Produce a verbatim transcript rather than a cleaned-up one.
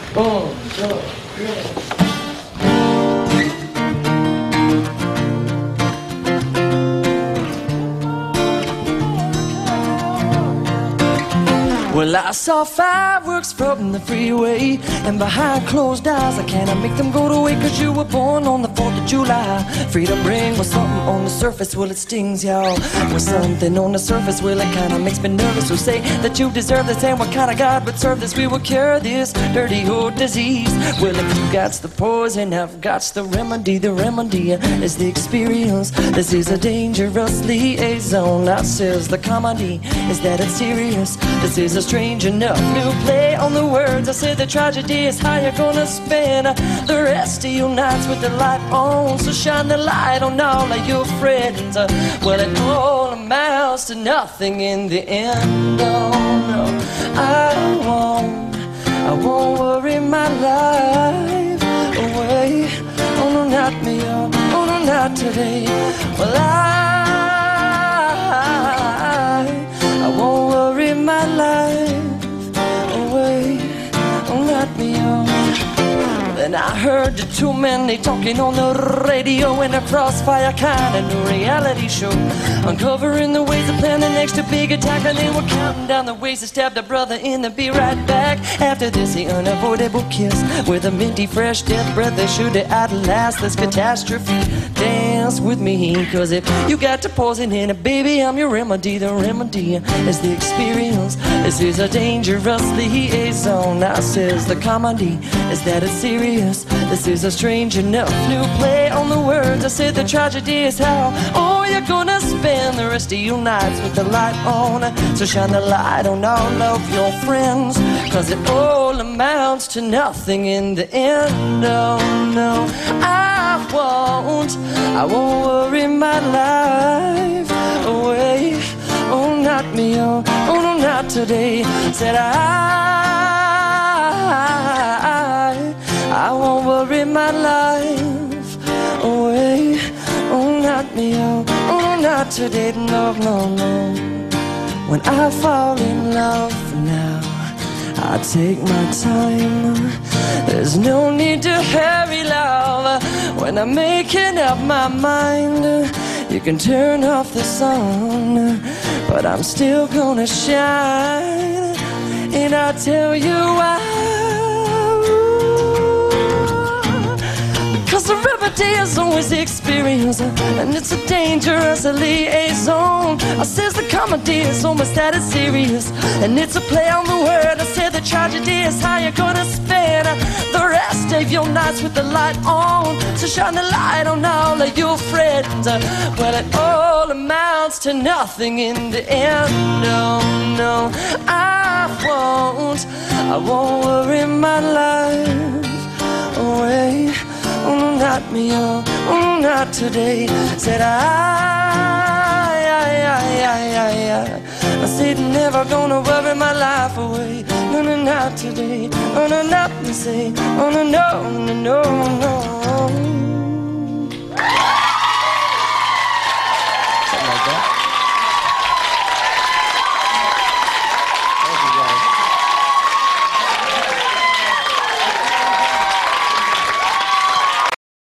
One, two, three. Well, I saw fireworks from the freeway, and behind closed eyes I cannot make them go to waste. Cause you were born on the fourth of July. Freedom ring was something on the surface, well it stings y'all. Was something on the surface, well it kinda makes me nervous. Who say that you deserve this, and what kind of God would serve this? We will cure this dirty old disease. Well, if you got the poison, I've got the remedy. The remedy is the experience. This is a dangerous liaison. That says the comedy is that it's serious. This is a strange enough new play on the words. I said the tragedy is how you're gonna spend the rest of your nights with the light on. So shine the light on all of your friends. Uh, well, it all amounts to nothing in the end. Oh no, I won't, I won't worry my life away. Oh no, not me, oh, oh no, not today. Well, I I won't worry my life away. Oh, not me, oh. Then I heard the two men, they talking on the radio in a crossfire kind of new reality show, uncovering the ways of planning the next big attack. And they were counting down the ways to stab their brother in the be right back. After this, the unavoidable kiss with a minty fresh death breath, they should outlast this catastrophe. Dance with me, cause if you got the poison in it, baby, I'm your remedy. The remedy is the experience. This is a dangerous liaison. Now says the comedy is that it's serious. This is a strange enough new play on the words. I said the tragedy is how, oh, you're gonna spend the rest of your nights with the light on. So shine the light on all of your friends, cause it all amounts to nothing in the end. Oh no, I won't, I won't worry my life away. Oh, not me, oh, oh no, not today. Said I, I won't worry my life away. Oh, not me, oh, oh no, not today. No, no, no. When I fall in love now, I take my time. There's no need to hurry, love. When I'm making up my mind, you can turn off the sun, but I'm still gonna shine. And I'll tell you why. Because the remedy is always the experience, and it's a dangerous liaison. I says the comedy is almost that it's serious, and it's a play on the word. I said the tragedy is how you're gonna spend the rest of your nights with the light on. So shine the light on all of your friends. Well, it all amounts to nothing in the end. No, no, I won't, I won't worry my life away. Oh no, not me, oh, oh no, not today. Said I, I, I, I, I, I, I said never gonna worry my life away. No, no, not today. Oh no, not me, say, oh no, no, no, no, no.